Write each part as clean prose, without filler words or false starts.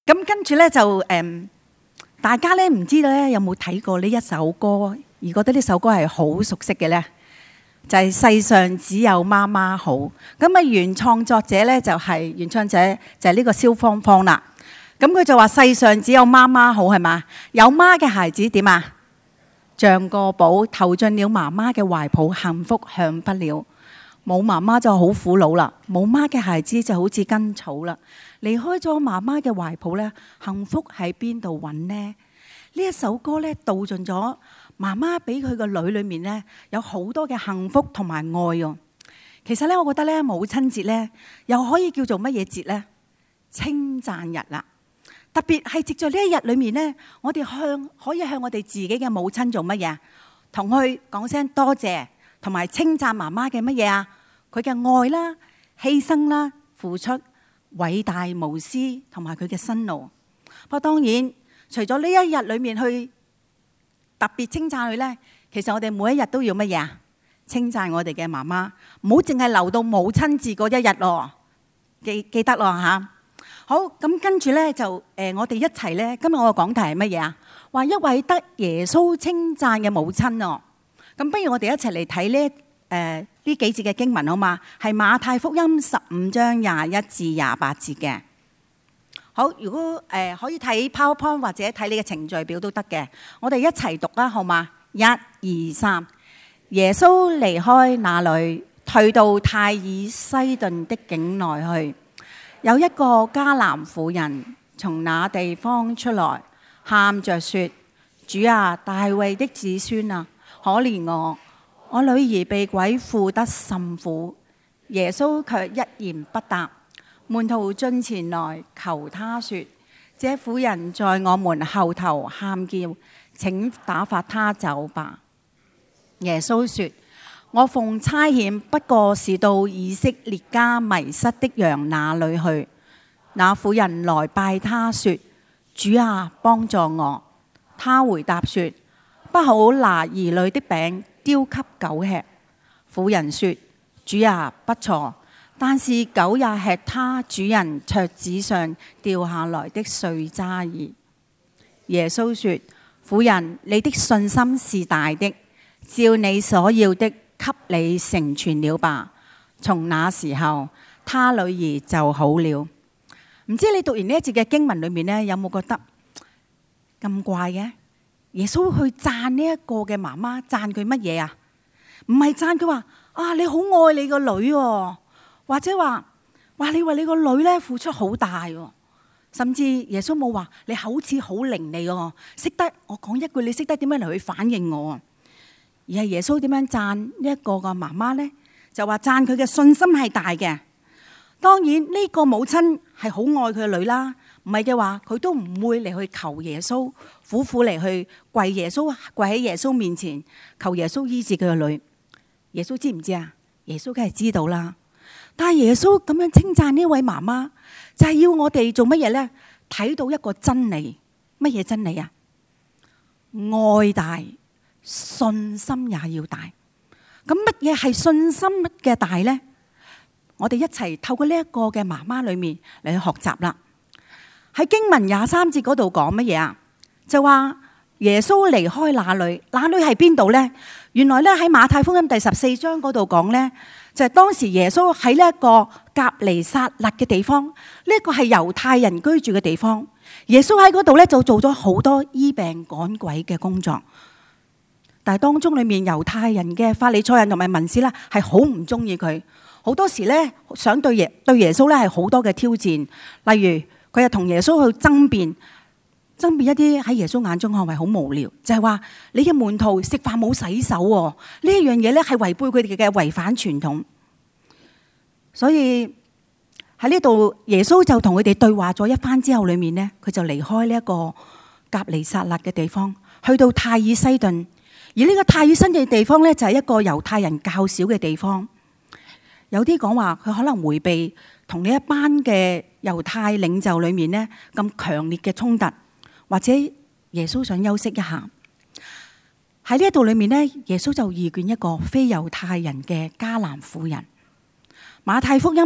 咁跟住咧就大家咧唔知道咧有冇睇過呢一首歌，而覺得呢首歌係好熟悉嘅咧，就係世上只有媽媽好。咁啊原創作者咧就係呢個蕭芳芳啦。咁佢就話世上只有媽媽好，係嘛？有媽嘅孩子點啊？像個寶投進了媽媽嘅懷抱，幸福享不了。冇媽媽就好苦惱啦，冇媽嘅孩子就好似根草啦。離開咗媽媽嘅懷抱咧，幸福喺邊度揾呢？呢一首歌咧道盡咗媽媽俾佢個女裏面咧有好多嘅幸福同埋愛喎。其實咧，我覺得咧母親節咧又可以叫做乜嘢節咧？稱讚日啦。特別係藉著呢一日裏面咧，我哋可以向我哋自己嘅母親做乜嘢？同佢講聲多謝，同埋稱讚媽媽嘅乜嘢啊？佢嘅愛啦、犧牲啦、付出、偉大無私，同埋佢嘅辛勞。不過當然，除咗呢一日裏面去特別稱讚佢咧，其實我哋每一日都要乜嘢啊？稱讚我哋嘅媽媽，唔好淨係留到母親節嗰一日咯，記得咯嚇。好，咁跟住咧就我哋一齊咧，今日我嘅講題係乜嘢啊？話一位得耶穌稱讚嘅母親哦。咁不如我哋一齊嚟睇呢幾節嘅經文好嘛？係馬太福音15章21至28節嘅。好，如果可以睇 PowerPoint 或者睇你嘅程序表都得嘅，我哋一齊讀啦，好嘛？1、2、3。耶穌離開那裏，退到泰爾西頓的境內去。有一個迦南婦人從那地方出來，喊着說：主啊，大衛的子孫啊，可憐我女兒被鬼附得甚苦。耶穌卻一言不答。門徒進前來求他說：這婦人在我們後頭喊叫，請打發她走吧。耶穌說：我奉差遣不過是到以色列家迷失的羊那裏去。那婦人來拜他說：主啊，幫助我。他回答說：不好拿兒女的餅丟給狗吃。婦人說：主啊，不錯，但是狗也吃他主人桌子上掉下來的碎渣兒。耶穌說：婦人，你的信心是大的，照你所要的給你成全了吧。從那時候，他女兒就好了。唔知你讀完呢一節嘅經文裏面呢，有冇覺得咁怪嘅？耶穌去讚呢一個嘅媽媽，讚佢乜嘢啊？唔係讚佢話啊，你好愛你個女喎，或者話你為你個女咧付出好大喎，甚至耶穌冇話你口齒好伶俐喎，識得我講一句，你識得點樣嚟去反應我。而係耶穌點樣讚呢一個嘅媽媽咧？就話讚佢嘅信心係大嘅。當然呢個母親係好愛佢嘅女啦，唔係嘅話佢都唔會嚟去求耶穌，苦苦嚟去跪喺耶穌面前求耶穌醫治佢嘅女。耶穌知唔知啊？耶穌梗係知道啦。但係耶穌咁樣稱讚呢位媽媽，就係要我哋做乜嘢呢？睇到一個真理，乜嘢真理啊？愛大，信心也要大。咁乜嘢係信心嘅大呢？我哋一齊透過呢一個嘅媽媽裏面嚟去學習啦。喺經文23節嗰度講乜嘢啊？就話耶穌離開那裏係邊度呢？原來咧喺馬太福音第14章嗰度講呢，就係當時耶穌喺呢一個革尼撒勒嘅地方，呢一個係猶太人居住嘅地方。耶穌喺嗰度咧就做咗好多醫病趕鬼嘅工作，但係當中裏面猶太人嘅法利賽人同埋文士咧係好唔中意佢。好多時咧想對耶穌咧係好多嘅挑戰，例如佢又同耶穌去爭辯一啲喺耶穌眼中看為好無聊，就係話你嘅門徒食飯冇洗手喎，呢一樣嘢咧係違背佢哋嘅違反傳統。所以喺呢度耶穌就同佢哋對話咗一番之後，裏面呢佢就離開呢一個革尼撒勒嘅地方，去到泰爾西頓。而呢個泰爾西頓嘅地方咧就係一個猶太人較少嘅地方。有啲講話佢可能迴避同呢一班嘅猶太領袖裏面呢咁強烈嘅衝突，或者耶穌想休息一下。喺呢一度裏面呢，耶穌就遇見一個非猶太人嘅迦南婦人。馬太福音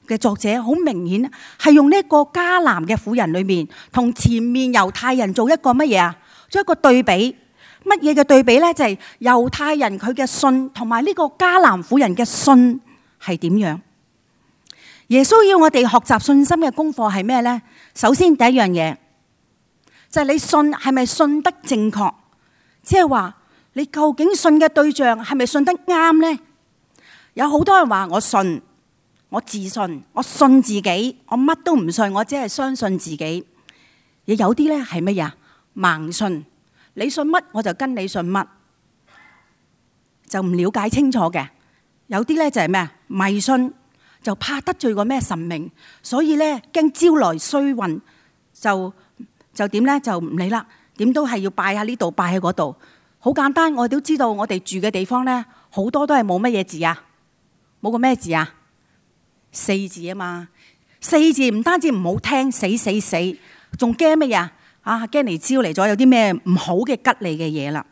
嘅作者好明顯係用呢個迦南嘅婦人裏面，同前面猶太人做一個乜嘢啊？做一個對比。乜嘢嘅對比呢？就係猶太人佢嘅信同埋呢個迦南婦人嘅信係點樣？耶穌要我哋學習信心嘅功課係咩呢？首先第一樣嘢就係你信係咪信得正確？即係話你究竟信嘅對象係咪信得啱呢？有好多人話我信，我自信，我信自己，我乜都唔信，我只係相信自己。亦有啲咧係乜嘢？盲信，你信乜我就跟你信乜，就唔了解清楚嘅。有啲咧就係咩？迷信，就怕得罪個咩神明，所以咧驚招來衰運，就點咧就唔理啦，點都係要拜下呢度，拜喺嗰度。好簡單，我哋都知道我哋住嘅地方咧，好多都係冇乜嘢字啊，冇個咩字啊，4字啊嘛。4字唔單止唔好聽，死，仲驚乜嘢啊？驚嚟招嚟咗有啲咩唔好嘅吉利嘅嘢啦。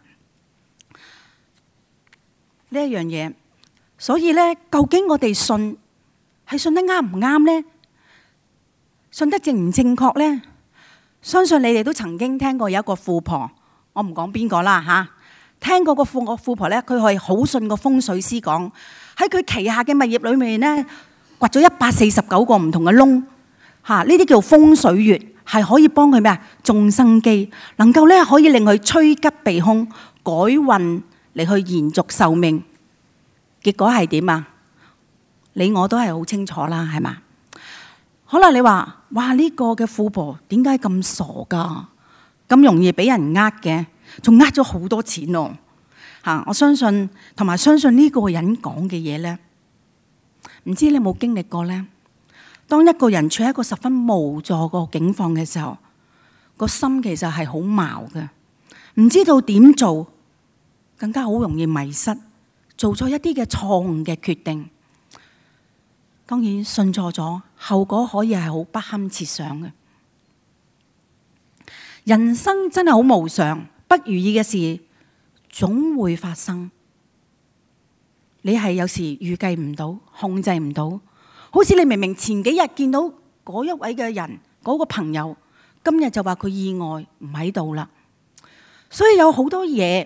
呢一樣嘢，所以咧，究竟我哋信係信得啱唔啱咧？信得正唔正確咧？相信你哋都曾經聽過有一個富婆，我唔講邊個啦嚇。聽過個富婆咧，佢係好信個風水師講，喺佢旗下嘅物業裏面咧，掘咗149個唔同嘅窿嚇，呢啲叫風水穴，係可以幫佢咩啊？種生機，能夠咧可以令佢趨吉避凶、改運嚟去延續壽命。結果係點啊？你我都係好清楚啦，係嘛？可能你話：哇，呢個嘅富婆點解咁傻㗎？咁容易俾人呃嘅，仲呃咗好多錢咯嚇！我相信同埋相信呢個人講嘅嘢咧，唔知你有冇經歷過咧？當一個人處喺一個十分無助個境況嘅時候，個心其實係好矛嘅，唔知道點做，更加好容易迷失，做錯一啲嘅錯誤嘅決定。當然信錯咗，後果可以係好不堪設想嘅。人生真係好無常，不如意嘅事總會發生。你係有時預計唔到，控制唔到。好似你明明前幾日見到嗰一位嘅人，嗰個朋友，今日就話佢意外唔喺度啦。所以有好多嘢，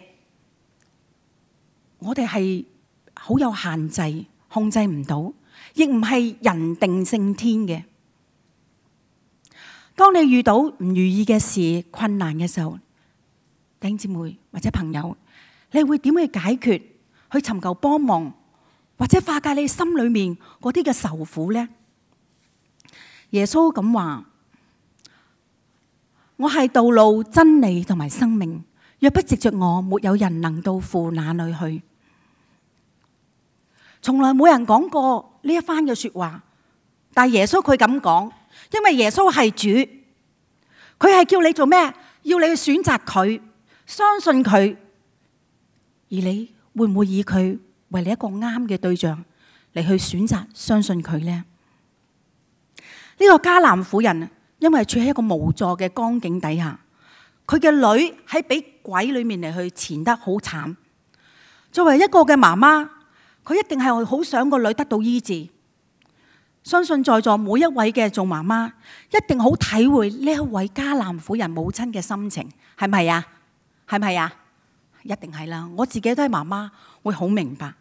我哋係好有限制，控制唔到，亦唔係人定勝天嘅。當你遇到唔如意嘅事、困難嘅時候，弟兄姊妹或者朋友，你會點去解決？去尋求幫忙？或者化解你心裏面嗰啲嘅愁苦呢？耶穌咁話：我係道路、真理同埋生命，若不藉着我，沒有人能到父那裏去。從來冇人講過呢一番嘅說話，但係耶穌佢咁講，因為耶穌係主，佢係叫你做咩？要你去選擇佢，相信佢，而你會唔會以佢為你一個啱嘅對象嚟去選擇相信佢呢？呢個迦南婦人因為處喺一個無助嘅光景底下，佢嘅女喺俾鬼裏面嚟去纏得好慘。作為一個嘅媽媽，佢一定係好想個女得到醫治。相信在座每一位嘅做媽媽，一定好體會呢一位迦南婦人母親嘅心情，係咪啊？係咪啊？一定係啦，我自己都係媽媽，會好明白。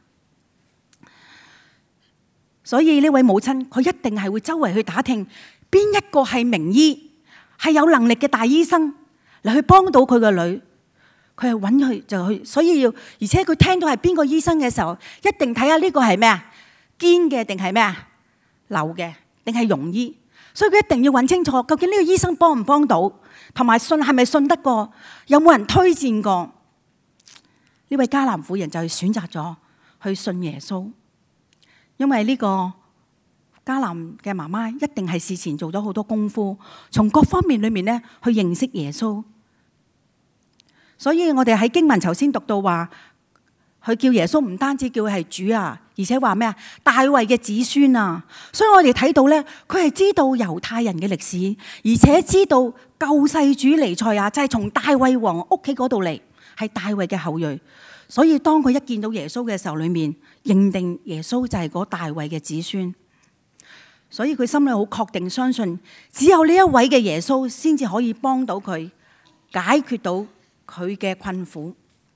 所以呢位母親，佢一定係會周圍去打聽邊一個係名醫，係有能力嘅大醫生嚟去幫到佢個女。佢係揾佢就去，所以要，而且佢聽到係邊個醫生嘅時候，一定睇下呢個係咩啊？堅嘅定係咩啊？流嘅定係庸醫？所以佢一定要揾清楚，究竟呢個醫生幫唔幫到，同埋信係咪信得過，有冇人推薦過？呢位迦南婦人就選擇咗去信耶穌。因為呢個迦南嘅媽媽一定係事前做咗好多功夫，從各方面裏面咧去認識耶穌。所以我哋喺經文頭先讀到話，佢叫耶穌唔單止叫佢係主啊，而且話咩啊？大衛嘅子孫啊！所以我哋睇到咧，佢係知道猶太人嘅歷史，而且知道救世主彌賽亞就係從大衛王屋企嗰度嚟，係大衛嘅後裔。所以當佢一見到耶穌嘅時候，裏面認定耶穌就係嗰大衛嘅子孫。 所以佢心裏好確定相信，只有呢一位嘅耶穌先至可以幫到佢解決到佢嘅困苦。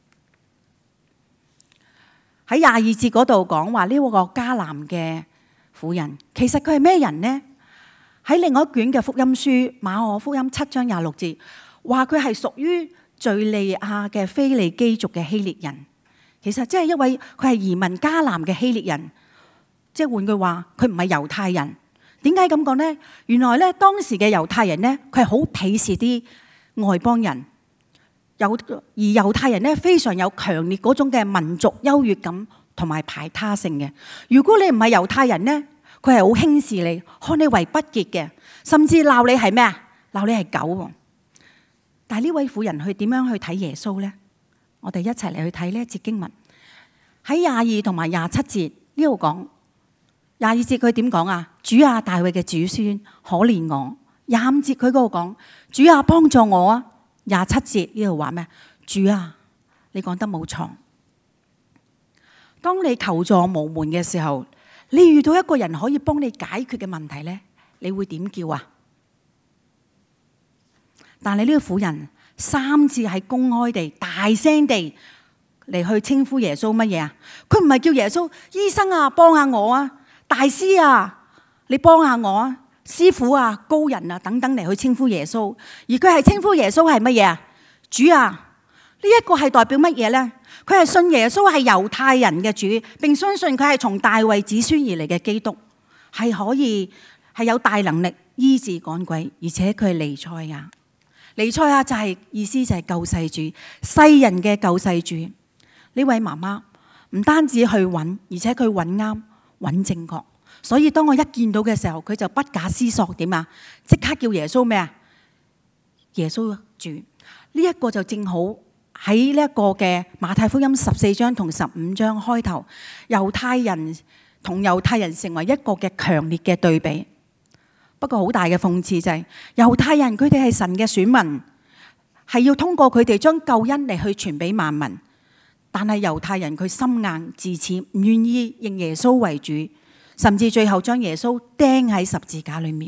喺22節嗰度講話呢個迦南嘅婦人，其實佢係咩人呢？喺另外一卷嘅福音書馬可福音7章26節，話佢係屬於敘利亞嘅腓尼基族嘅希列人。其實即係一位佢係移民迦南嘅希列人，即係換句話，佢唔係猶太人。點解咁講呢？原來咧當時嘅猶太人咧，佢係好鄙視啲外邦人，而猶太人咧非常有強烈嗰種嘅民族優越感同埋排他性嘅。如果你唔係猶太人咧，佢係好輕視你，看你為不潔嘅，甚至鬧你係咩啊？鬧你係狗。但係呢位婦人去點樣去睇耶穌呢？我哋一齊嚟去睇呢一節經文，喺22同埋27節呢度講。22節佢點講啊？主啊，大衛嘅子孫，可憐我。25節佢嗰度講，主啊，幫助我啊。27節呢度話咩？主啊，你講得冇錯。當你求助無門嘅時候，你遇到一個人可以幫你解決嘅問題呢，你會點叫啊？但係呢個婦人3次喺公開地大聲地嚟去稱呼耶穌乜嘢啊？佢唔係叫耶穌醫生啊，幫下我啊，大師啊，你幫下我啊，師傅啊，高人啊等等嚟去稱呼耶穌，而佢係稱呼耶穌係乜嘢啊？主啊，呢一個係代表乜嘢呢？佢係信耶穌係猶太人嘅主，並相信佢係從大衛子孫而嚟嘅基督，係可以係有大能力醫治趕鬼，而且佢係彌賽亞。彌賽亞就係意思就係救世主，世人嘅救世主。呢位媽媽唔單止去揾，而且佢揾啱揾正確。所以當我一見到嘅時候，佢就不假思索點啊，即刻叫耶穌咩啊？耶穌主。呢一個就正好喺呢一個嘅馬太福音14章同15章開頭，猶太人同猶太人成為一個嘅強烈嘅對比。不過好大嘅諷刺就係猶太人佢哋係神嘅選民，係要通過佢哋將救恩嚟去傳俾萬民。但係猶太人佢心硬自恃，唔願意認耶穌為主，甚至最後將耶穌釘喺十字架裏面。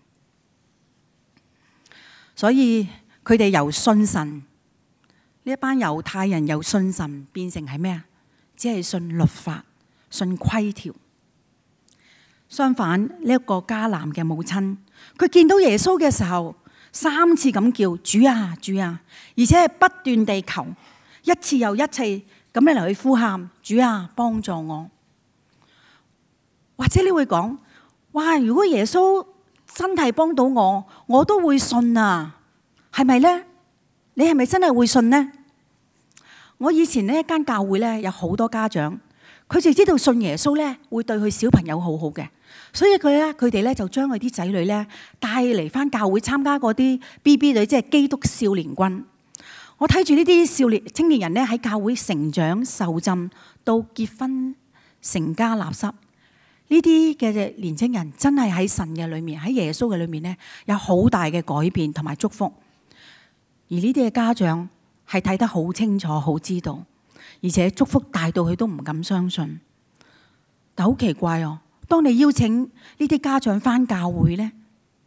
所以佢哋由信神，呢一班猶太人由信神變成係咩啊？只係信律法、信規條。相反，呢一個迦南嘅母親，佢見到耶穌嘅時候，3次咁叫主啊主啊，而且係不斷地求，一次又一次咁樣嚟去呼喊主啊，幫助我。或者你會講，哇！如果耶穌真係幫到我，我都會信啊，係咪呢？你係咪真係會信呢？我以前呢一間教會呢，有好多家長，佢哋知道信耶穌呢會對佢小朋友好好嘅，所以佢哋呢就將佢啲仔女呢帶嚟翻教會參加嗰啲 BB 隊，即係基督少年軍。我睇住呢啲青年人呢喺教會成長受浸，到結婚成家立室，呢啲嘅年青人真係喺神嘅裏面，喺耶穌嘅裏面呢，有好大嘅改變同埋祝福。而呢啲嘅家長係睇得好清楚，好知道，而且祝福大到佢都唔敢相信。但好奇怪哦，當你邀請呢啲家長返教會呢，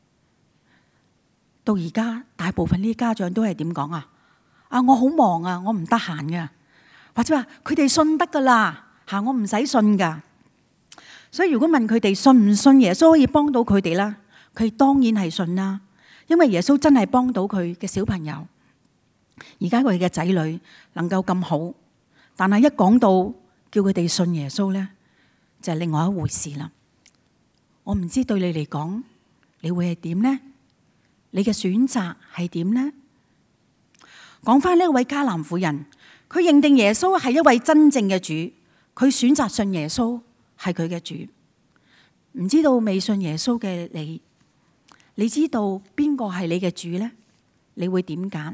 到而家大部分呢啲家長都係點講啊？啊，我好忙啊，我唔得閒噶，或者話佢哋信得噶啦，吓，我唔使信噶。所以如果問佢哋信唔信耶穌可以幫到佢哋啦，佢當然係信啦，因為耶穌真係幫到佢嘅小朋友。而家佢哋嘅仔女能夠咁好，但係一講到叫佢哋信耶穌呢，就係另外一回事啦。我唔知對你嚟講，你會係點呢？你嘅選擇係點呢？講翻呢位迦南婦人，佢認定耶穌係一位真正嘅主，佢選擇信耶穌係佢嘅主。唔知道未信耶穌嘅你知道邊個係你嘅主呢？你會點揀？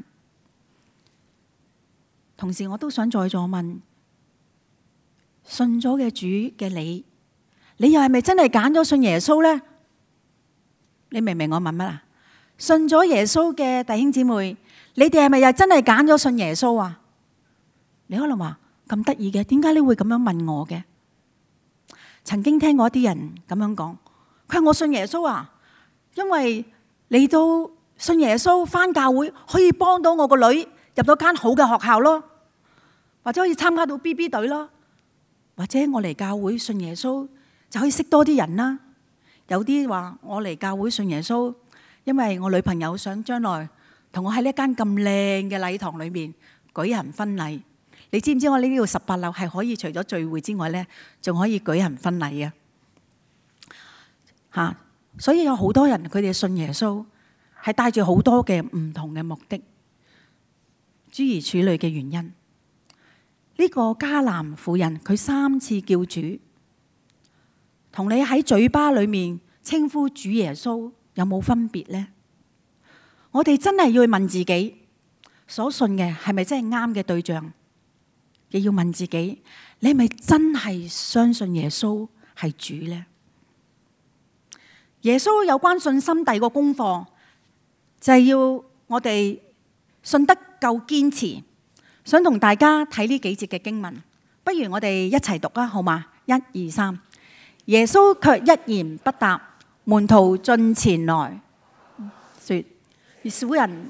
同時我都想在座問，信咗嘅主嘅你又係咪真係揀咗信耶穌呢？你明唔明我問乜啊？信咗耶穌嘅弟兄姊妹，你哋係咪又真係揀咗信耶穌啊？你可能話咁得意嘅，點解你會咁樣問我嘅？曾經聽過一啲人咁樣講， 佢話我信耶穌啊，因為嚟到信耶穌返教會可以幫到我個女入到間好嘅學校咯，或者可以參加到 BB 隊咯，或者我嚟教會信耶穌就可以識多啲人啦。有啲話我嚟教會信耶穌，因為我女朋友想將來同我喺呢一間咁靚嘅禮堂裏面舉行婚禮。你知唔知我呢度18樓係可以除咗聚會之外呢，仲可以舉行婚禮啊？所以有好多人佢哋信耶穌係帶住好多嘅唔同嘅目的，諸如此類嘅原因。呢個迦南婦人佢3次叫主，同你喺嘴巴裏面稱呼主耶穌有冇分別呢？我哋真係要去問自己，所信嘅係咪真係啱嘅對象？亦要問自己，你係咪真係相信耶穌係主呢？耶穌有關信心第二個功課就係要我哋信得夠堅持。想同大家睇呢幾節嘅經文，不如我哋一齊讀啊，好嗎？1、2、3。耶穌卻一言不答，門徒進前來說：婦人，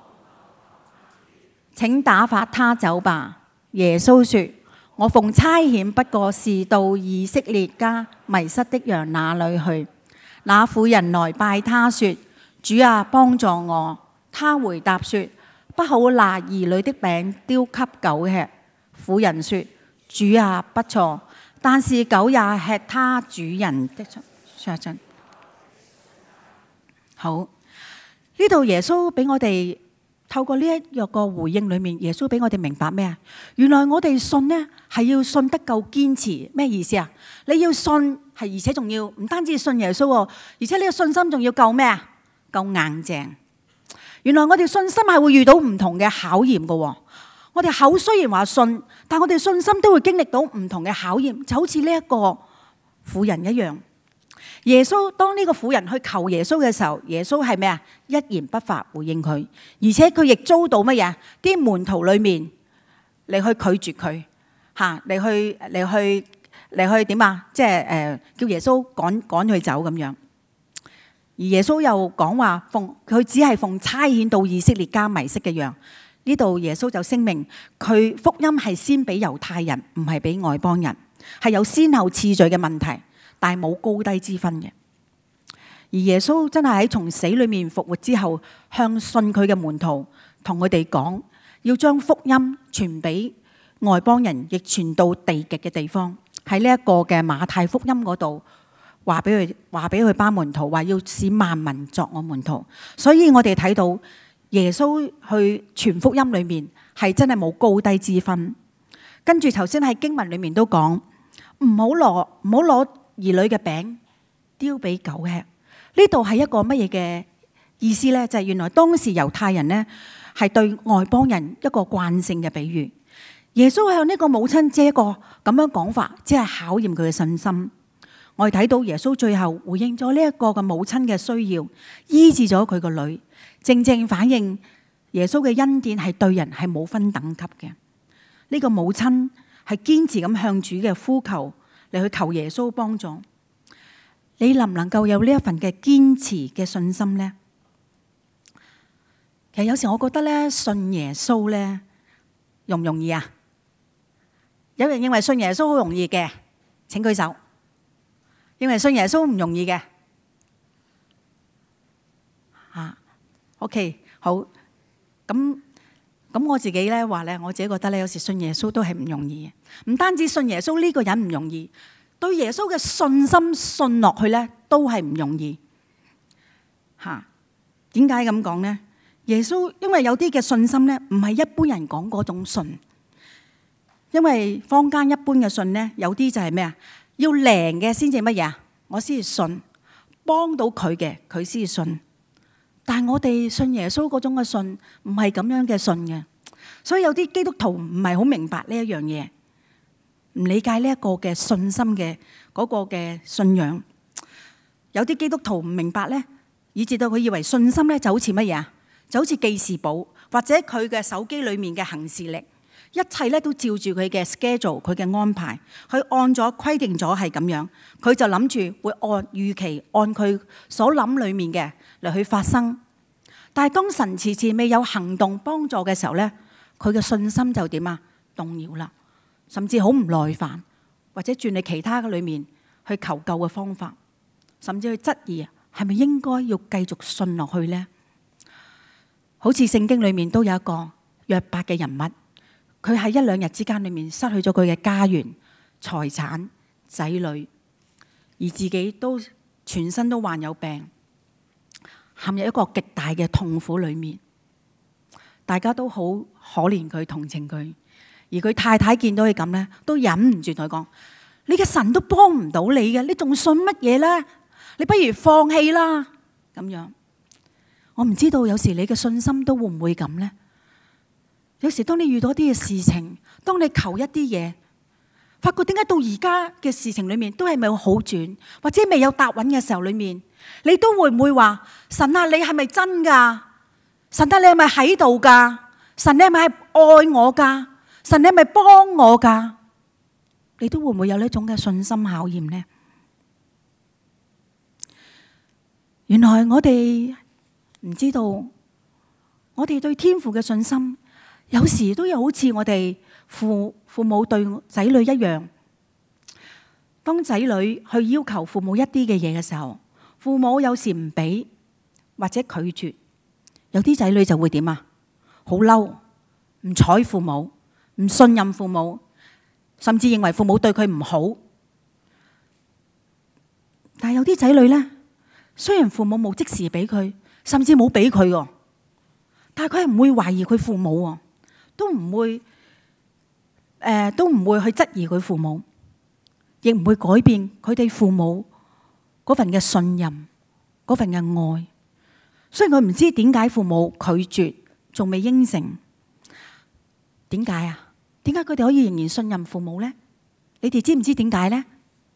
請打發他走吧。耶穌說：我奉差遣不過是到以色列家迷失的羊那裏去。那婦人來拜他說：主啊，幫助我。他回答說：不好拿兒女的餅丟給狗吃。婦人說：主啊，不錯，但是狗也吃他主人的桌上。好，呢度耶穌俾我哋透過呢一個回應裏面，耶穌俾我哋明白咩啊？原來我哋信呢係要信得夠堅持。咩意思啊？你要信係，而且仲要唔單止信耶穌，而且呢個信心仲要夠咩啊？夠硬淨。原來我哋信心係會遇到唔同嘅考驗嘅。我哋口雖然話信，但我哋信心都會經歷到唔同嘅考驗，就好似呢一個婦人一樣。耶穌當呢個婦人去求耶穌嘅時候，耶穌係咩啊？一言不發回應佢，而且佢亦遭到乜嘢？啲門徒裏面嚟去拒絕佢，嚟去點啊？即係叫耶穌趕佢走咁樣。而耶穌又講話佢只係奉差遣到以色列家迷失嘅羊。呢度耶穌就聲明佢福音係先俾猶太人，唔係俾外邦人，係有先後次序嘅問題，但係冇高低之分嘅。而耶穌真係喺從死裏面復活之後，向信佢嘅門徒同佢哋講，要將福音傳俾外邦人，亦傳到地極嘅地方。喺呢一個嘅馬太福音嗰度話俾佢班門徒，話要使萬民作我門徒。所以我哋睇到耶穌去傳福音裏面係真係冇高低之分。跟住頭先喺經文裏面都講，唔好攞兒女嘅餅丟俾狗吃。呢度係一個乜嘢嘅意思呢？就係原來當時猶太人呢係對外邦人一個慣性嘅比喻。耶穌向呢個母親借一個咁樣講法，即係考驗佢嘅信心。我哋睇到耶穌最後回應咗呢一個嘅母親嘅需要，醫治咗佢個女，正正反映耶穌嘅恩典係對人係冇分等級嘅。呢個母親係堅持咁向主嘅呼求嚟去求耶穌幫助。你能唔能夠有呢一份嘅堅持嘅信心呢？其實有時我覺得咧，信耶穌咧容唔容易啊？有人認為信耶穌好容易嘅，請舉手。認為信耶穌唔容易嘅，OK 好。咁我自己咧話咧，我自己覺得咧，有時信耶穌都係唔容易嘅。唔單止信耶穌呢個人唔容易，對耶穌嘅信心信落去咧，都係唔容易。點解咁講呢？耶穌因為有啲嘅信心咧，唔係一般人講嗰種信。因為坊間一般嘅信咧，有啲就係咩啊？要靈嘅先至乜嘢啊？我先至信，幫到佢嘅佢先至信。但係我哋信耶穌嗰種嘅信，唔係咁樣嘅信嘅。所以有啲基督徒唔係好明白呢一樣嘢，唔理解呢一個嘅信心嘅嗰個嘅信仰。有啲基督徒唔明白咧，以至到佢以為信心咧就好似乜嘢啊？就好似記事簿或者佢嘅手機裏面嘅行事曆， 一切咧都照住佢嘅 schedule， 佢嘅安排，佢按咗規定咗係咁樣，佢就諗住會按預期按佢所諗裏面嘅嚟去發生。但係當神遲遲未有行動幫助嘅時候咧，佢嘅信心就點啊？動搖啦，甚至好唔耐煩，或者轉去其他嘅裏面去求救嘅方法，甚至去質疑係咪應該要繼續信落去呢？好似聖經裏面都有一個約伯嘅人物，佢喺一兩日之間裏面失去咗佢嘅家園、財產、仔女，而自己都全身都患有病，陷入一個極大嘅痛苦裏面。大家都好可憐佢、同情佢，而佢太太見到佢咁呢，都忍唔住同佢講：你嘅神都幫唔到你嘅，你仲信乜嘢呢？你不如放棄啦。咁樣，我唔知道有時你嘅信心都會唔會咁呢？有時當你遇到啲嘅事情，當你求一啲嘢，發覺點解到而家嘅事情裏面都係未有好轉，或者未有答穩嘅時候裏面，你都會唔會話：神啊，你係咪真噶？神啊，你係咪喺度噶？神，你係咪愛我噶？神，你係咪幫我噶？你都會唔會有呢種嘅信心考驗呢？原來我哋唔知道，我哋對天父嘅信心，有時都有好似我哋父母對仔女一樣。當仔女去要求父母一啲嘅嘢嘅時候，父母有時唔俾或者拒絕，有啲仔女就會點啊？好嬲，唔睬父母，唔信任父母，甚至認為父母對佢唔好。但係有啲仔女呢，雖然父母冇即時俾佢，甚至冇俾佢，但係佢係唔會懷疑佢父母，都唔會去質疑佢父母，亦唔會改變佢哋父母嗰份嘅信任，嗰份嘅愛。雖然佢唔知點解父母拒絕，仲未應承，點解啊？點解佢哋可以仍然信任父母呢？你哋知唔知點解呢？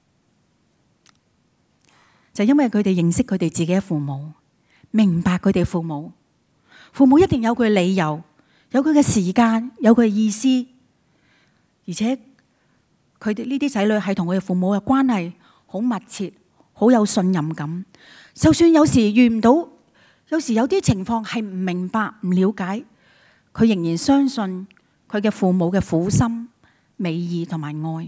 就因為佢哋認識佢哋自己嘅父母，明白佢哋父母。父母一定有佢嘅理由，有佢嘅時間，有佢嘅意思。而且佢哋呢啲仔女係同佢嘅父母嘅關係好密切，好有信任感。就算有時遇唔到，有時有啲情況係唔明白、唔了解，佢仍然相信佢嘅父母嘅苦心、美意同埋愛。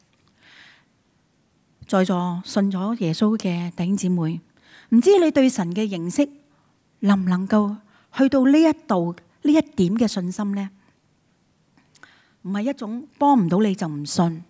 在座信咗耶穌嘅弟兄姊妹，唔知你對神嘅認識能唔能夠去到呢一度呢一點嘅信心呢？唔係一種幫唔到你就唔信，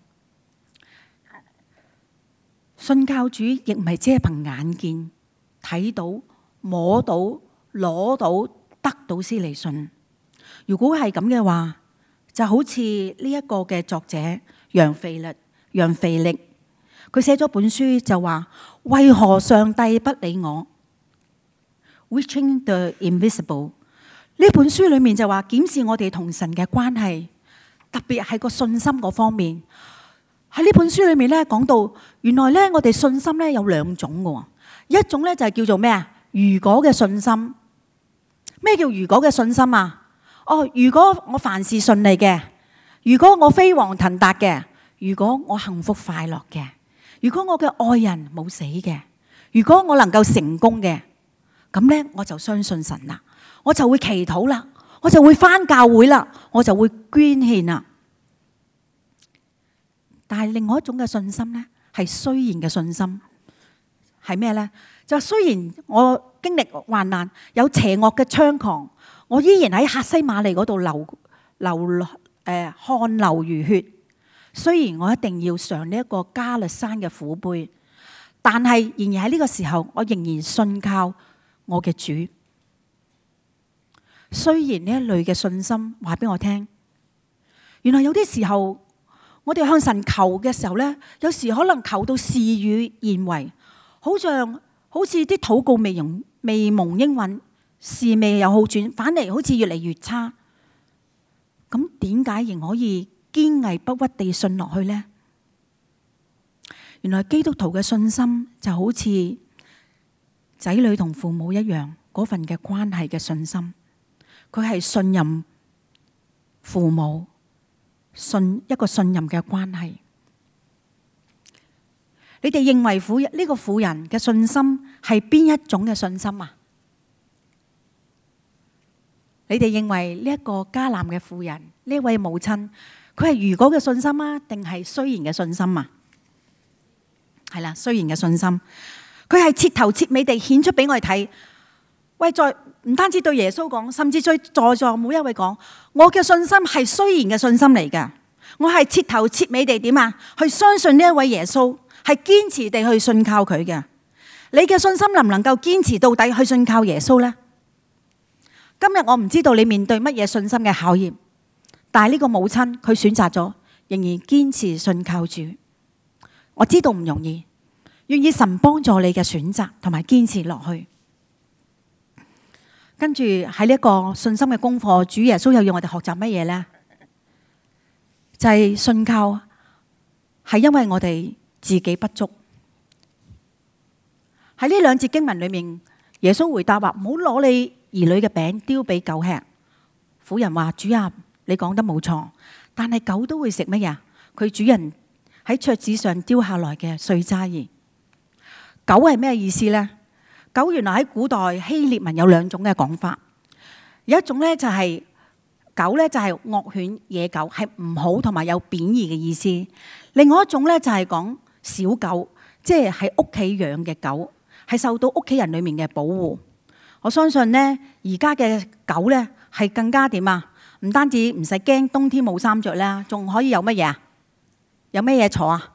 信靠主亦唔係只係憑眼見睇到、摸到、攞到、得到先嚟信。如果係咁嘅話，就好似呢一個嘅作者楊腓力。佢寫咗本書就話：為何上帝不理我 ？Reaching the Invisible 呢本書裏面就話檢視我哋同神嘅關係，特別係個信心嗰方面。喺呢本書裏面咧講到，原來咧我哋信心咧有兩種嘅，一種咧就係叫做咩啊？如果嘅信心。咩叫如果嘅信心啊？如果我凡事順利嘅，如果我飛黃騰達嘅，如果我幸福快樂嘅。如果我嘅愛人冇死嘅，如果我能夠成功嘅，咁呢我就相信神啦，我就會祈禱啦，我就會返教會啦，我就會捐獻啦。但係另外一種嘅信心呢，係雖然嘅信心，係咩呢？就雖然我經歷患難，有邪惡嘅猖狂，我依然喺客西馬尼嗰度汗流如血。雖然我一定要嘗呢一個加略山嘅苦杯，但係仍然喺呢個時候，我仍然信靠我嘅主。雖然呢一類嘅信心話俾我聽，原來有啲時候我哋向神求嘅時候呢，有時可能求到事與願違，好似啲禱告未蒙應允，事未有好轉，反而好似越嚟越差。咁點解仍可以堅毅不屈地信落去呢？原來基督徒嘅信心就好似仔女同父母一樣，嗰份嘅關係嘅信心，佢係信任父母， 一個信任嘅關係。你哋認為呢個婦人嘅信心係邊一種嘅信心啊？你哋認為呢一個迦南嘅婦人，呢位母親，佢係如果嘅信心啊，定係雖然嘅信心啊？係啦，雖然嘅信心，佢係徹頭徹尾地顯出俾我哋睇。喂，唔單止對耶穌講，甚至對在座每一位講，我嘅信心係雖然嘅信心嚟㗎。我係徹頭徹尾地點啊？去相信呢一位耶穌，係堅持地去信靠佢嘅。你嘅信心能唔能夠堅持到底去信靠耶穌呢？今日我唔知道你面對乜嘢信心嘅考驗，但係呢個母親佢選擇咗仍然堅持信靠主。我知道唔容易，願意神幫助你嘅選擇同埋堅持落去。跟住喺呢一個信心嘅功課，主耶穌又要我哋學習乜嘢呢？就係信靠係因為我哋自己不足。喺呢兩節經文裏面，耶穌回答話：唔好攞你兒女嘅餅丟俾狗吃。婦人話：主啊，你講得冇錯，但係狗都會食乜嘢？佢主人喺桌子上丟下來嘅碎渣兒。狗係咩意思呢？狗原來喺古代希臘文有兩種嘅講法，有一種咧就係狗咧就係惡犬野狗，係唔好同埋有貶義嘅意思。另外一種咧就係講小狗，即係喺屋企養嘅狗，係受到屋企人裏面嘅保護。我相信呢，而家嘅狗咧係更加點啊？唔單止唔使驚冬天冇衫着啦，仲可以有乜嘢啊？有咩嘢坐啊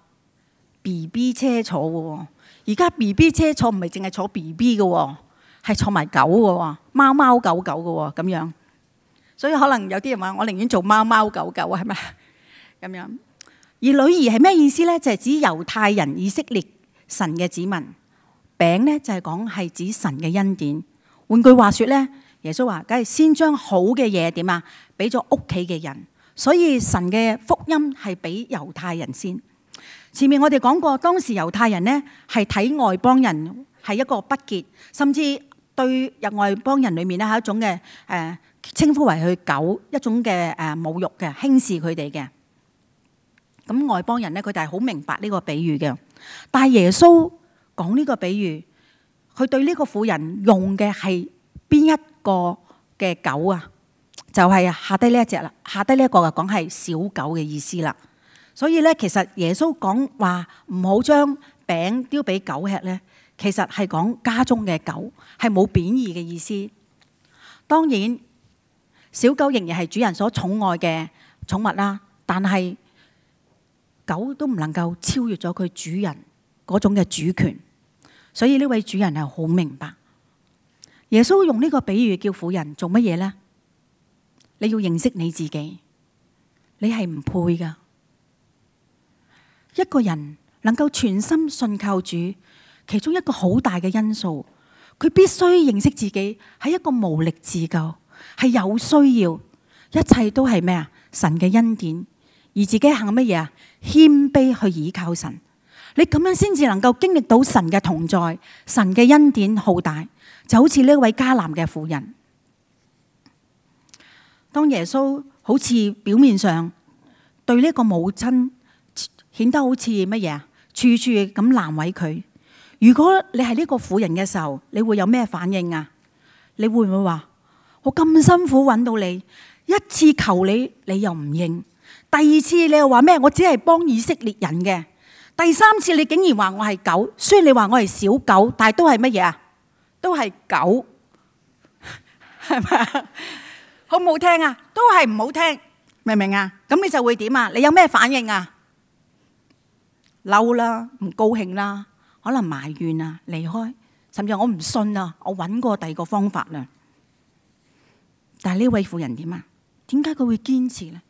？BB 車坐嘅。而家 BB 車坐唔係淨係坐 BB 嘅，係坐埋狗嘅，貓貓狗狗嘅咁樣。所以可能有啲人話：我寧願做貓貓狗狗啊，係咪咁樣？而女兒係咩意思呢？就係指猶太人以色列神嘅子民。餅呢就係講係指神嘅恩典。換句話說呢，耶穌話：梗係先將好嘅嘢點啊，俾咗屋企嘅人。所以神嘅福音係俾猶太人先。前面我哋講過，當時猶太人呢係睇外邦人係一個不潔，甚至對外邦人裏面呢係一種嘅稱呼為佢狗，一種嘅侮辱嘅，輕視佢哋嘅。咁外邦人呢，佢哋係好明白呢個比喻嘅。但係耶穌講呢個比喻，佢對呢個婦人用嘅係邊一個嘅狗啊？就係下低呢一隻啦，下低呢一個就講係小狗嘅意思啦。所以咧，其實耶穌講話唔好將餅丟俾狗吃咧，其實係講家中嘅狗，係冇貶義嘅意思。當然，小狗仍然係主人所寵愛嘅寵物啦，但係狗都唔能夠超越咗佢主人嗰種嘅主權。所以呢位主人係好明白。耶穌用呢個比喻叫婦人做乜嘢呢？你要認識你自己，你係唔配噶。一個人能夠全心信靠主，其中一個好大嘅因素，佢必須認識自己係一個無力自救，係有需要，一切都係咩啊？神嘅恩典，而自己行乜嘢啊？謙卑去倚靠神，你咁樣先至能夠經歷到神嘅同在，神嘅恩典浩大，就好似呢位迦南嘅婦人。當耶穌好似表面上對呢個母親顯得好似乜嘢啊？處處咁難為佢。如果你係呢個婦人嘅時候，你會有咩反應啊？你會唔會話：我咁辛苦揾到你，一次求你，你又唔應；第二次你又話咩？我只係幫以色列人嘅；第三次你竟然話我係狗，雖然你話我係小狗，但係都係乜嘢啊？都係狗，係咪？好唔好聽啊？都係唔好聽，明唔明啊？咁你就會點啊？你有咩反應啊？嬲啦，唔高興啦，可能埋怨啊，離開，甚至我唔信啊，我揾過第二個方法啦。但係呢位婦人點啊？點解佢會堅持呢？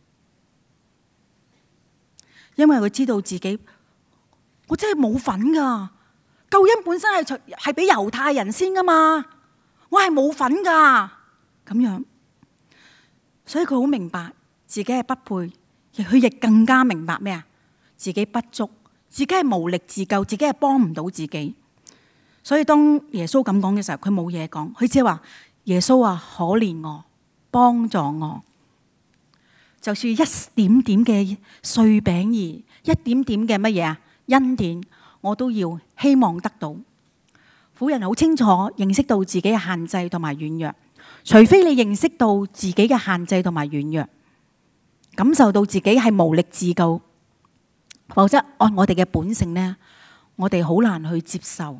因為佢知道自己，我真係冇份噶，救恩本身係俾猶太人先噶嘛，我係冇份噶，咁樣，所以佢好明白自己係不配，佢亦更加明白咩啊？自己不足，自己係無力自救，自己係幫唔到自己。所以當耶穌咁講嘅時候，佢冇嘢講，佢只係話：耶穌啊，可憐我，幫助我。 就算一點點嘅碎餅兒，一點點嘅乜嘢啊恩典，我都要希望得到。婦人好清楚認識到自己嘅限制同埋軟弱，除非你認識到自己嘅限制同埋軟弱，感受到自己係無力自救，否則按我哋嘅本性呢，我哋好難去接受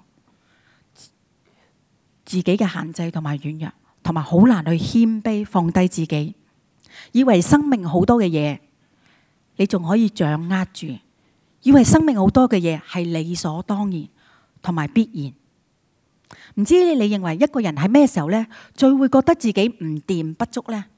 自己嘅限制同埋軟弱，同埋好難去謙卑放低自己，以為生命好多嘅嘢你仲可以掌握住，以為生命好多嘅嘢係理所當然同埋必然。唔知你認為一個人喺咩時候呢，最會覺得自己唔掂不足呢？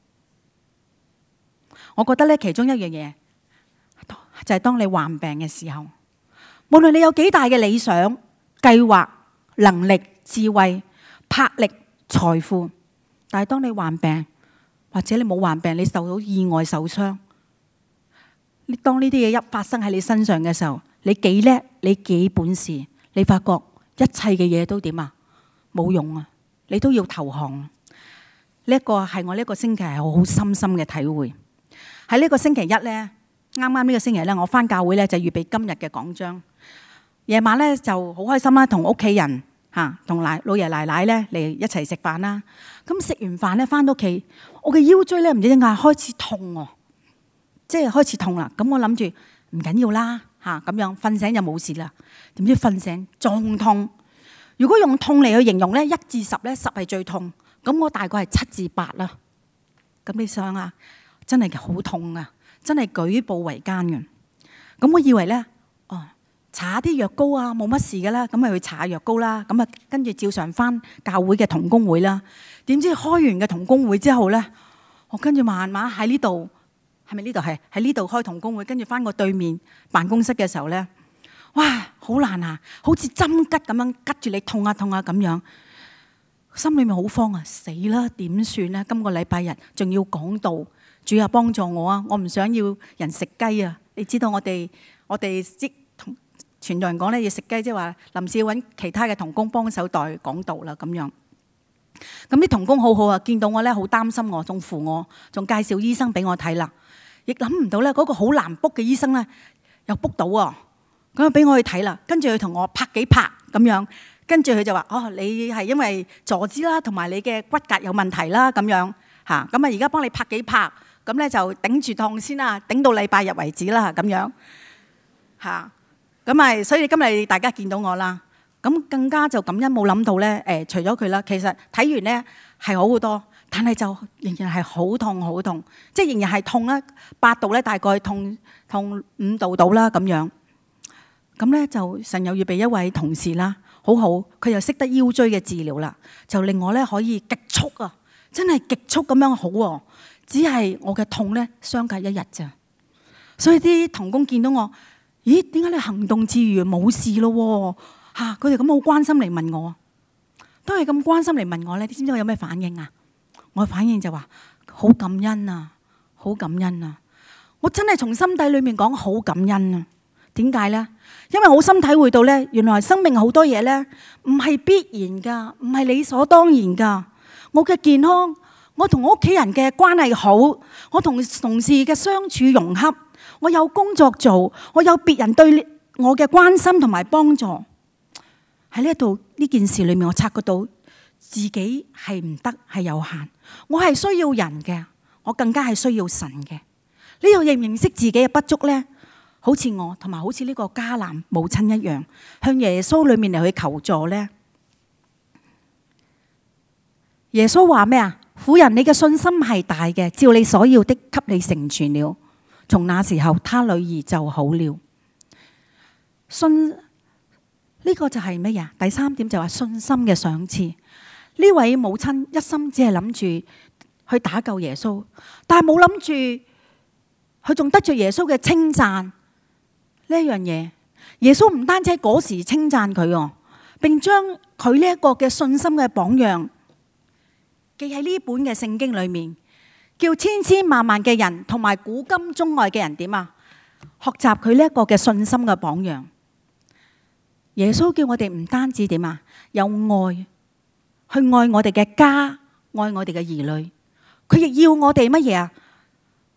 我覺得呢，其中一樣嘢就係當你患病嘅時候，無論你有幾大嘅理想、計劃、能力、智慧、魄力、財富，但係當你患病，或者你冇患病，你受到意外受傷，當呢啲嘢一發生喺你身上嘅時候，你幾叻，你幾本事，你發覺一切嘅嘢都點啊？冇用啊！你都要投降。呢一個係我呢個星期係好深深嘅體會。喺呢個星期一呢，啱啱呢個星期呢，我返教會呢就預備今日嘅講章。夜晚呢就好開心啦，同屋企人同老爺奶奶呢嚟一齊食飯啦。咁食完飯呢，返到屋企，我嘅腰椎呢唔知點解開始痛喎，即係開始痛啦。咁我諗住唔緊要啦，咁樣瞓醒就冇事啦。點知瞓醒仲痛。如果用痛嚟去形容呢，1至10呢，10係最痛，咁我大概係7至8啦。咁你想啊，真係好痛啊，真係舉步維艱嘅。咁我以為呢，搽下啲藥膏啊，冇乜事嘅啦，咁咪去搽下藥膏啦。咁啊，跟住照常返教會嘅同工會啦。點知開完嘅同工會之後呢，我跟住慢慢喺呢度，係咪呢度？係喺呢度開同工會，跟住返個對面辦公室嘅時候呢，哇，好難啊，好似針吉咁樣吉住你，痛啊痛啊咁樣，心裏面好慌啊，死啦，點算呢？今個禮拜日仲要講道，主啊幫助我啊！我唔想要人食雞啊！你知道我哋即同傳道人講咧，要食雞，即係話臨時要揾其他嘅同工幫手代講道啦咁樣。咁啲同工好好啊，見到我咧好擔心我，仲扶我，仲介紹醫生俾我睇啦。亦諗唔到咧，嗰個好難 book 嘅醫生咧又 book 到喎。咁啊俾我去睇啦，跟住佢同我拍幾拍咁樣，跟住佢就話：你係因為坐姿啦，同埋你嘅骨骼有問題啦咁樣嚇。咁啊而家幫你拍幾拍，咁咧就頂住檔先啦，頂到禮拜日為止啦咁樣嚇。咁啊，所以今日大家見到我啦，咁更加就感恩冇諗到咧除咗佢啦，其實睇完咧係好好多，但係就仍然係好痛好痛，即係仍然係痛啦，8度咧大概痛5度到啦咁樣。咁咧就神有預備一位同事啦，好好，佢又識得腰椎嘅治療啦，就令我咧可以極速啊，真係極速咁樣好喎。只係我嘅痛咧相隔1日咋，所以啲同工見到我，咦？點解你行動自如冇事咯？佢哋咁好關心嚟問我，都係咁關心嚟問我咧。你知唔知我有咩反應啊？我反應就話好感恩啊，好感恩啊！我真係從心底裏面講好感恩啊！點解呢？因為我深體會到呢，原來生命好多嘢呢，唔係必然噶，唔係理所當然噶。我嘅健康，我同我屋企人嘅關係好，我同同事嘅相處融洽，我有工作做，我有別人對我嘅關心同埋幫助。喺呢度呢件事裏面，我察覺到自己係唔得，係有限。我係需要人嘅，我更加係需要神嘅。呢度認唔認識自己嘅不足呢？好似我同埋好似呢個迦南母親一樣，向耶穌裏面嚟去求助呢。耶穌話咩啊？婦人，你嘅信心係大嘅，照你所要的給你成全了。從那時候，他女兒就好了。信呢個就係乜嘢？第3點就話信心嘅賞賜。呢位母親一心只係諗住去打救耶穌，但係冇諗住佢仲得着耶穌嘅稱讚。呢一樣嘢，耶穌唔單止喺嗰時稱讚佢喎，並將佢呢一個嘅信心嘅榜樣記喺呢本嘅聖經裏面，叫千千萬萬嘅人同埋古今中外嘅人點啊？學習佢呢一個嘅信心嘅榜樣。耶穌叫我哋唔單止點啊？有愛，去愛我哋嘅家，愛我哋嘅兒女。佢亦要我哋乜嘢啊？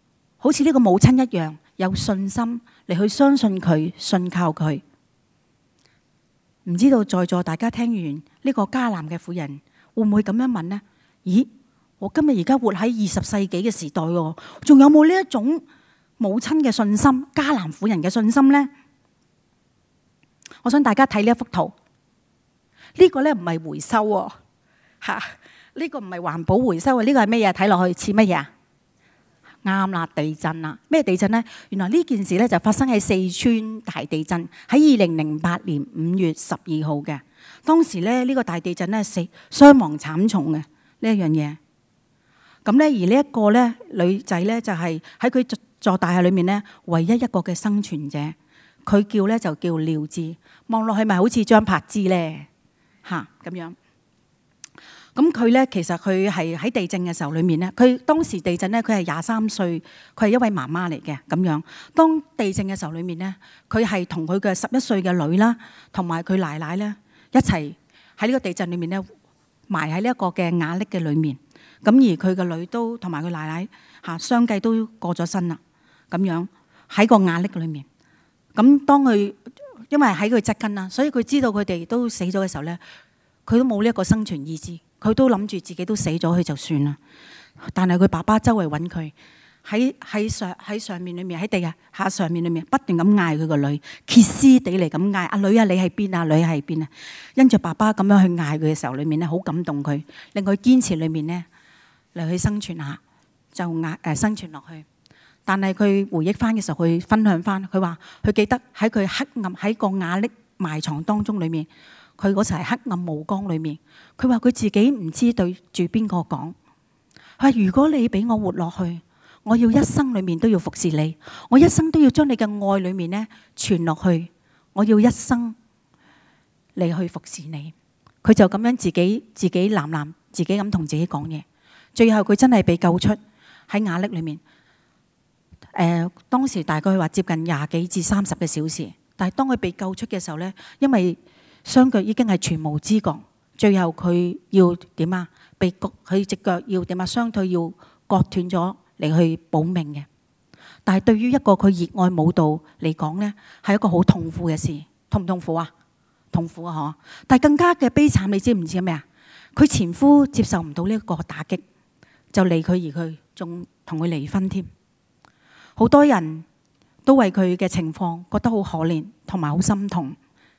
好似呢個母親一樣有信心嚟去相信佢、信靠佢。唔知道在座大家聽完呢個迦南嘅婦人會唔會咁樣問呢？咦，我今日而家活喺20世紀嘅時代喎，仲有冇呢一種母親嘅信心、迦南婦人嘅信心呢？我想大家睇呢一幅圖，呢個咧唔係回收喎，呢個唔係環保回收啊，呢個係咩嘢？睇落去似乜嘢啊？啱啦，地震啦！咩地震呢？原來呢件事咧就發生喺四川大地震，喺2008年5月12號嘅。當時咧呢個大地震咧傷亡慘重嘅呢一樣嘢。咁咧而呢一個咧女仔咧就係喺佢座大廈裏面咧唯一一個嘅生存者。佢就叫廖智，望落去咪好似張柏芝咧咁樣。咁佢咧其實佢係喺地震嘅時候裏面咧，佢當時地震咧佢係23歲，佢係一位媽媽嚟嘅咁樣。當地震嘅時候裏面咧，佢係同佢嘅11歲嘅女啦，同埋佢奶奶咧一齊喺呢個地震裏面咧埋喺呢一個嘅瓦礫嘅裏面。咁而佢嘅女都同埋佢奶奶相繼都過咗身啦，咁樣喺個瓦礫裏面。咁當佢因為喺佢側根啦，所以佢知道佢哋都死咗嘅時候咧，佢都冇呢一個生存意志，佢都諗住自己都死咗佢就算啦。但係佢爸爸周圍揾佢，喺上面裏面，喺地下上面裏面不斷咁嗌佢個女，歇斯底里咁嗌：阿女啊，你喺邊啊？女喺邊啊？因住爸爸咁樣去嗌佢嘅時候裏面咧，好感動佢，令佢堅持裏面咧嚟去生存下，就生存落去。但係佢回憶翻嘅時候，佢分享翻，佢話佢記得喺佢黑暗喺個瓦礫埋藏當中裏面，佢嗰時係黑暗無光裏面。佢話佢自己唔知對住邊個講。佢話如果你俾我活落去，我要一生裏面都要服侍你，我一生都要將你嘅愛裏面咧傳落去，我要一生嚟去服侍你。佢就咁樣自己喃自己咁同自己講嘢。最後佢真係被救出喺瓦礫裏面。當時大概話接近20幾至30個小時，但係當佢被救出嘅時候呢，因為雙腳已經係全無知覺，最後佢要點啊？佢隻腳要點啊？雙腿要割斷咗嚟去保命嘅。但係對於一個佢熱愛舞蹈嚟講呢，係一個好痛苦嘅事。痛唔痛苦啊？痛苦啊！嗬！但係更加嘅悲慘，你知唔知咩啊？佢前夫接受唔到呢一個打擊，就離佢而去，仲同佢離婚添。好多人都為佢嘅情況覺得好可憐同埋好心痛，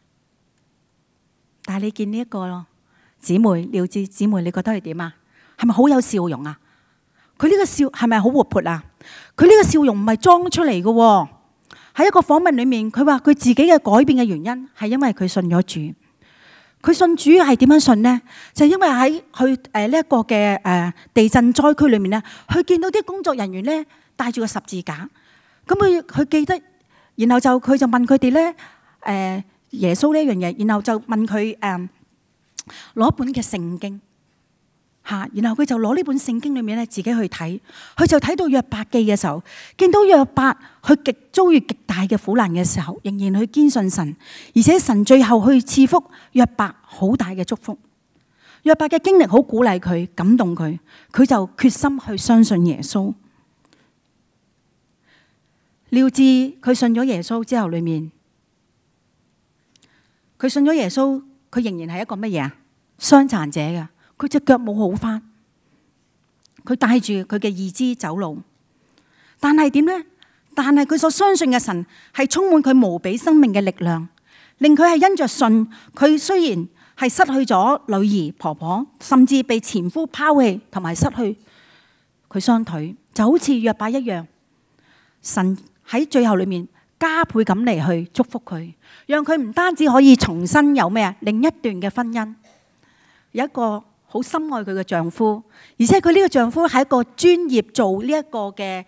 但係你見呢一個咯，姊妹廖智姊妹，你覺得係點啊？係咪好有笑容啊？佢呢個笑係咪好活潑啊？佢呢個笑容唔係裝出嚟嘅喎。喺一個訪問裏面，佢話佢自己嘅改變嘅原因係因為佢信咗主。佢信主係點樣信呢？就係因為喺去呢一個嘅地震災區裏面咧，佢見到啲工作人員咧帶住個十字架，咁佢記得，然後佢就問佢哋咧耶穌呢一樣嘢，然後就問佢攞一本嘅聖經嚇，然後佢就攞呢本聖經裏面咧自己去睇，佢就睇到約伯記嘅時候，見到約伯佢遭遇極大嘅苦難嘅時候，仍然去堅信神，而且神最後去賜福約伯好大嘅祝福。約伯嘅經歷好鼓勵佢，感動佢，佢就決心去相信耶穌。廖智佢信咗耶穌之後，裏面佢信咗耶穌，佢仍然係一個乜嘢啊？傷殘者嘅，佢隻腳冇好返，佢帶住佢嘅義肢走路，但係點呢？但係佢所相信嘅神係充滿佢無比生命嘅力量，令佢係因着信，佢雖然係失去咗女兒婆婆，甚至被前夫拋棄，同埋失去佢雙腿，就好似約伯一樣，神喺最後裏面加倍咁嚟去祝福佢，讓佢唔單止可以重新有咩啊，另一段嘅婚姻，有一個好深愛佢嘅丈夫，而且佢呢個丈夫係一個專業做呢一個嘅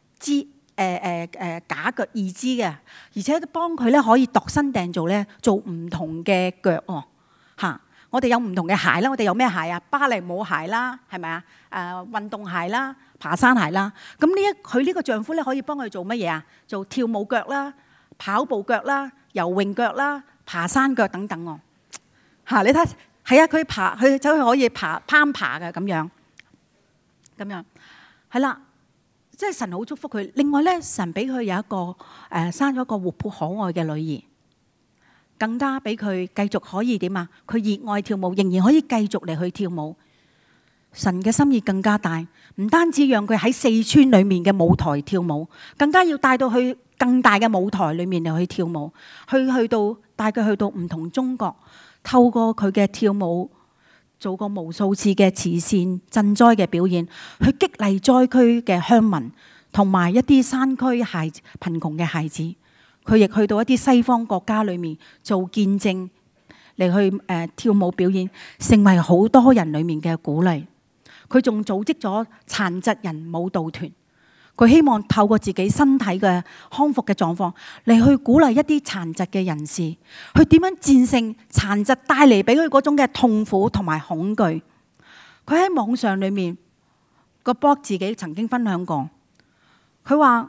假腳義肢嘅，而且都幫佢咧可以度身訂造咧做唔同嘅腳哦嚇。我哋有唔同嘅鞋啦，我哋有咩鞋啊？芭蕾舞鞋啦，係咪啊？運動鞋啦，爬山鞋啦。咁佢呢個丈夫咧可以幫佢做乜嘢啊？做跳舞腳啦、跑步腳啦、游泳腳啦、爬山腳等等哦嚇。你睇係啊，佢走去可以攀爬嘅咁樣係啦。 即係神好祝福佢。另外咧，神俾佢有一個生咗一個活潑可愛嘅女兒，更加俾佢繼續可以點啊？佢熱愛跳舞，仍然可以繼續嚟去跳舞。神嘅心意更加大，唔單止讓佢喺四川裏面嘅舞台跳舞，更加要帶到去更大嘅舞台裏面嚟去跳舞，去到帶佢去到唔同中國，透過佢嘅跳舞做過無數次嘅慈善賑災嘅表演，去激勵災區嘅鄉民同埋一啲山區貧窮嘅孩子。佢亦去到一啲西方國家裏面做見證嚟去跳舞表演，成為好多人裏面嘅鼓勵。佢仲組織咗殘疾人舞蹈團，佢希望透過自己身體嘅康復嘅狀況嚟去鼓勵一啲殘疾嘅人士，去點樣戰勝殘疾帶嚟俾佢嗰種嘅痛苦同埋恐懼。佢喺網上裏面個 blog 自己曾經分享過，佢話：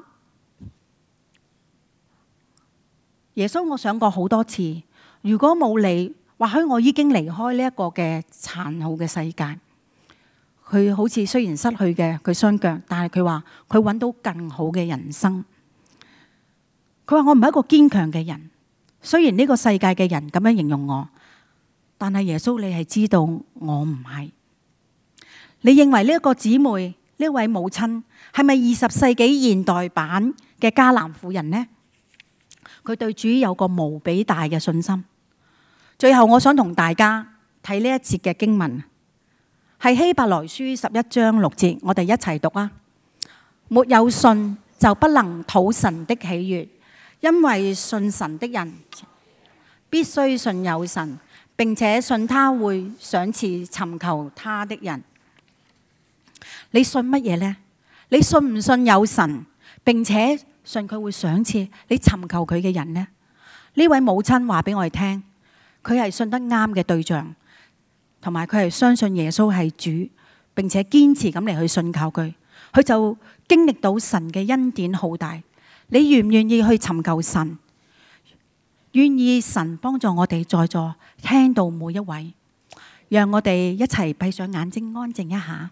耶穌，我想過好多次，如果冇你，或許我已經離開呢一個嘅殘酷嘅世界。佢好似雖然失去嘅佢雙腳，但係佢話佢揾到更好嘅人生。佢話我唔係一個堅強嘅人，雖然呢個世界嘅人咁樣形容我，但係耶穌你係知道我唔係。你認為呢一個姊妹，呢位母親係咪20世紀現代版嘅迦南婦人呢？佢對主有個無比大嘅信心。最後我想同大家睇呢一節嘅經文。係希伯來書11章6節，我哋一齊讀啊！沒有信就不能討神的喜悅，因為信神的人必須信有神，並且信他會賞賜尋求他的人。你信乜嘢呢？你信唔信有神，並且信佢會賞賜你尋求佢嘅人呢？呢位母親話俾我哋聽，佢係信得啱嘅對象。同埋佢係相信耶穌係主，並且堅持咁嚟去信靠佢，佢就經歷到神嘅恩典好大。你願唔願意去尋求神？願意神幫助我哋在座聽到每一位，讓我哋一齊閉上眼睛安靜一下。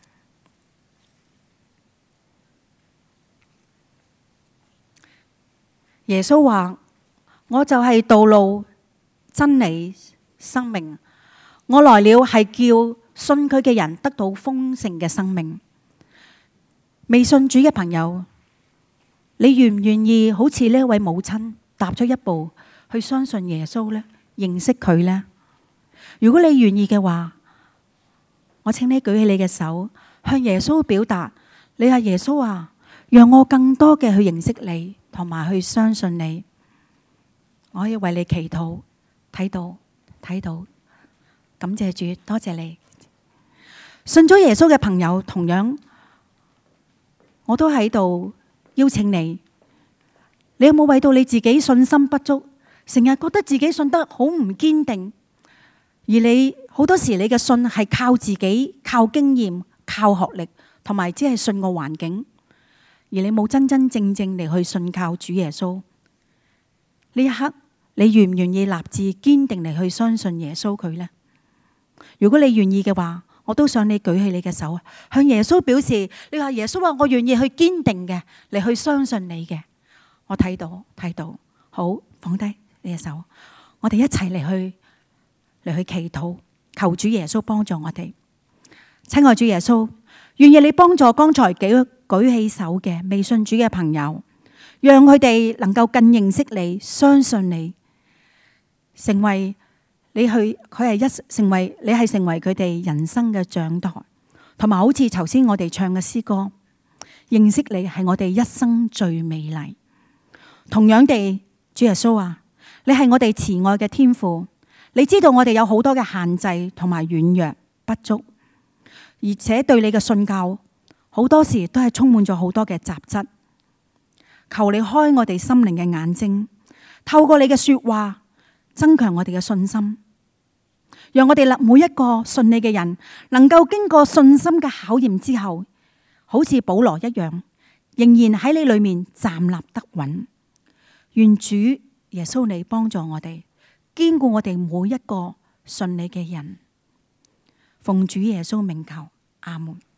耶穌話：我就係道路、真理、生命。我來了係叫信佢嘅人得到豐盛嘅生命。未信主嘅朋友，你願唔願意好似呢位母親踏出一步去相信耶穌呢？認識佢呢？如果你願意嘅話，我請你舉起你嘅手，向耶穌表達，你係耶穌啊，讓我更多嘅去認識你，同埋去相信你。我可以為你祈禱，睇到。感謝主，多謝你。信咗耶穌嘅朋友，同樣我都喺度邀請你。你有冇為到你自己信心不足，成日覺得自己信得好唔堅定，而你好多時你嘅信係靠自己、靠經驗、靠學歷，同埋只係信個環境，而你冇真真正正嚟去信靠主耶穌。呢一刻，你願唔願意立志堅定嚟去相信耶穌佢呢？如果你願意嘅話，我都想你舉起你嘅手，向耶穌表示，你話耶穌話我願意去堅定嘅嚟去相信你嘅。我睇到，好，放低你嘅手，我哋一齊嚟去祈禱，求主耶穌幫助我哋。親愛主耶穌，願意你幫助剛才舉起手嘅未信主嘅朋友，讓佢哋能夠更認識你，相信你，成為你係成為佢哋人生嘅講台，同埋好似頭先我哋唱嘅詩歌，認識你係我哋一生最美麗。同樣地，主耶穌啊，你係我哋慈愛嘅天父，你知道我哋有好多嘅限制同埋軟弱不足，而且對你嘅信教好多時都係充滿咗好多嘅雜質。求你開我哋心靈嘅眼睛，透過你嘅說話增強我哋嘅信心。讓我哋每一個信你嘅人，能夠經過信心嘅考驗之後，好似保羅一樣，仍然喺你裏面站立得穩。願主耶穌你幫助我哋，堅固我哋每一個信你嘅人。奉主耶穌名求，阿門。